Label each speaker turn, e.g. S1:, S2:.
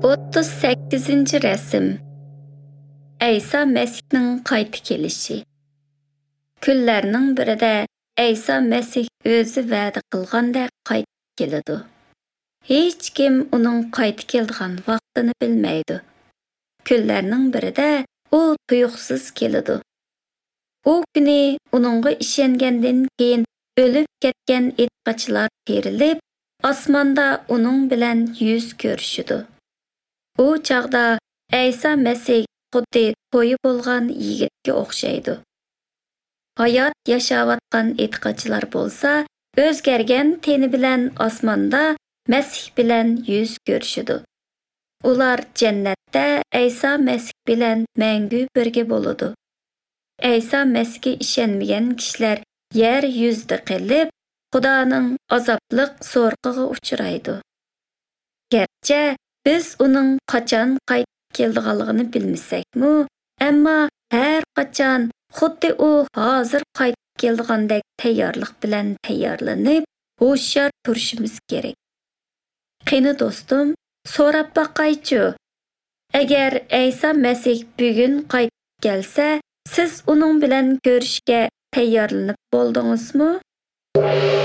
S1: 38 rasm. Aysa Masihning qayta kelishi. Kunlarning birida Aysa Masih o'zi va'da qilgandek qaytib keladi. Hech kim uning qaytib kelgan vaqtini bilmaydi. Kunlarning birida u tuyuqsiz keladi. U kuni uningga ishongandan keyin o'lib ketgan itqachilar terilib, osmonda uning bilan yuz ko'rishidi. U chaqda Aysa Masih xuddi to'yi bo'lgan yigitga o'xshaydi. Hayot yashayotgan itqachilar bo'lsa, o'zgargan teni bilan osmonda Masih bilan yuz ko'rishidi. Ular jannatda Aysa Masih bilan mangu birga bo'ladi. Aysa Masihga ishonmagan kishilar yer yuzida qilib, Xudoning azobliq so'rqiga uchraydi. Gerçi biz uning qachon qaytib kelganligini bilmasakmi, ammo har qachon xuddi u hozir qaytib kelgandek tayyorlik bilan tayyorlanib, hushyor turishimiz kerak. Qani do'stim, so'rab boqaychi. Agar Aysa Masih bugun qaytib kelsa, siz uning bilan ko'rishga tayyorlanib bo'ldingizmi?